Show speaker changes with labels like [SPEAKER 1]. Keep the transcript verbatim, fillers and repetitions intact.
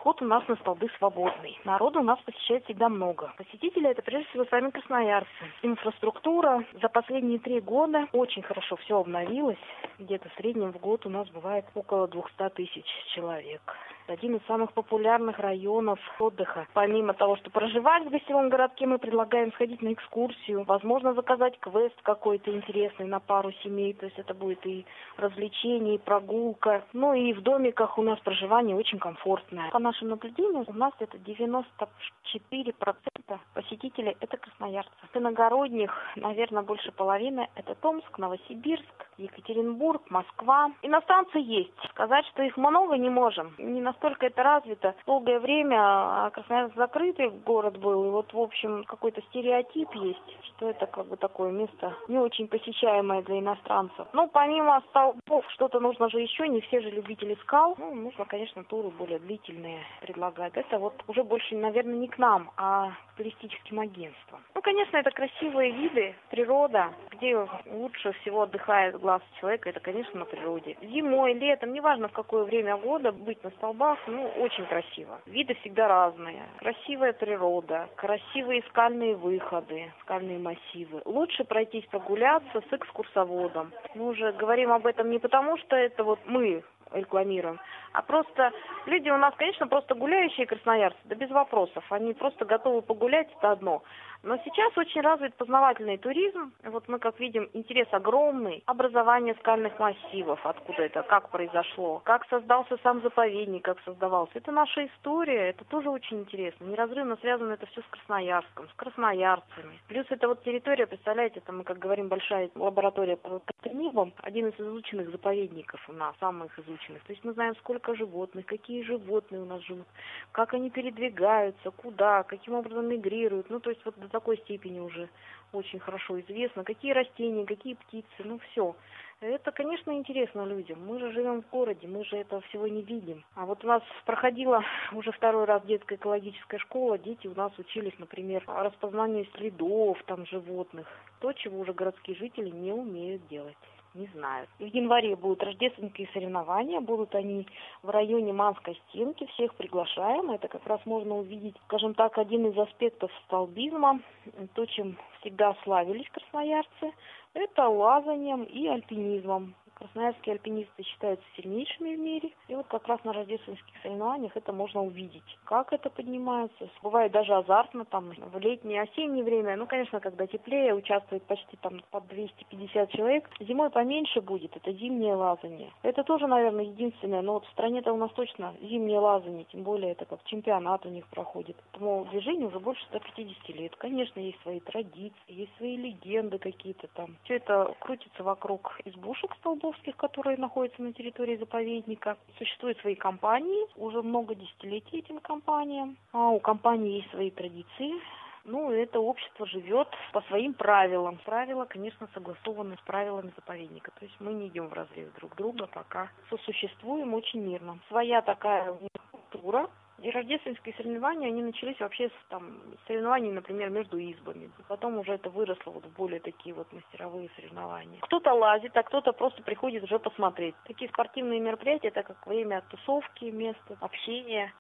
[SPEAKER 1] вход у нас на столбы свободный. Народу у нас посещает всегда много. Посетители — это прежде всего сами красноярцы. Инфраструктура за последние три года очень хорошо все обновилось. Где-то в среднем в год у нас бывает около двухсот тысяч человек. Один из самых популярных районов отдыха. Помимо того, что проживать в гостевом городке, мы предлагаем сходить на экскурсию. Возможно, заказать квест какой-то интересный на пару семей. То есть это будет и развлечение, и прогулка. Ну и в домиках у нас проживание очень комфортное. По нашим наблюдениям, у нас это девяносто четыре процента посетителей — это красноярцы. Иногородних, наверное, больше половины — это Томск, Новосибирск, Екатеринбург, Москва. Иностранцы есть. Сказать, что их много, не можем. Не настолько это развито. Долгое время Красноярск закрытый город был. И вот, в общем, какой-то стереотип есть, что это как бы такое место не очень посещаемое для иностранцев. Ну, помимо столбов, что-то нужно же еще. Не все же любители скал. Ну, нужно, конечно, туры более длительные предлагать. Это вот уже больше, наверное, не к нам, а к туристическим агентствам. Ну, конечно, это красивые виды, природа, где лучше всего отдыхает глаз человека, это, конечно, на природе. Зимой, летом, неважно в какое время года, быть на столбах, ну, очень красиво. Виды всегда разные. Красивая природа, красивые скальные выходы, скальные массивы. Лучше пройтись прогуляться с экскурсоводом. Мы уже говорим об этом не потому, что это вот мы рекламируем, а просто люди у нас, конечно, просто гуляющие красноярцы, да без вопросов. Они просто готовы погулять, это одно. Но сейчас очень развит познавательный туризм. Вот мы, как видим, интерес огромный. Образование скальных массивов, откуда это, как произошло, как создался сам заповедник, как создавался. Это наша история, это тоже очень интересно. Неразрывно связано это все с Красноярском, с красноярцами. Плюс это вот территория, представляете, это мы, как говорим, большая лаборатория по картинизмам, один из изученных заповедников у нас, самых изученных. То есть мы знаем, сколько животных, какие животные у нас живут, как они передвигаются, куда, каким образом мигрируют. Ну, то есть вот до такой степени уже очень хорошо известно, какие растения, какие птицы, ну все. Это, конечно, интересно людям. Мы же живем в городе, мы же этого всего не видим. А вот у нас проходила уже второй раз детская экологическая школа. Дети у нас учились, например, распознанию следов там животных. То, чего уже городские жители не умеют делать. Не знаю. В январе будут рождественские соревнования, будут они в районе Манской стенки, всех приглашаем. Это как раз можно увидеть, скажем так, один из аспектов столбизма, то, чем всегда славились красноярцы, это лазанием и альпинизмом. Красноярские альпинисты считаются сильнейшими в мире. И вот как раз на рождественских соревнованиях это можно увидеть, как это поднимается. Бывает даже азартно, там, в летнее, осеннее время. Ну, конечно, когда теплее, участвует почти там по двести пятьдесят человек. Зимой поменьше будет, это зимнее лазание. Это тоже, наверное, единственное. Но вот в стране-то у нас точно зимнее лазание, тем более это как чемпионат у них проходит. Этому движению уже больше ста пятидесяти лет. Конечно, есть свои традиции, есть свои легенды какие-то там. Все это крутится вокруг избушек столбов, которые находятся на территории заповедника. Существуют свои компании, уже много десятилетий этим компаниям. А у компании есть свои традиции. Ну, это общество живет по своим правилам. Правила, конечно, согласованы с правилами заповедника. То есть мы не идем вразрез друг друга, пока сосуществуем очень мирно. Своя такая культура. И рождественские соревнования, они начались вообще с там, соревнований, например, между избами. И потом уже это выросло вот в более такие вот мастеровые соревнования. Кто-то лазит, а кто-то просто приходит уже посмотреть. Такие спортивные мероприятия, это как время тусовки, место общения.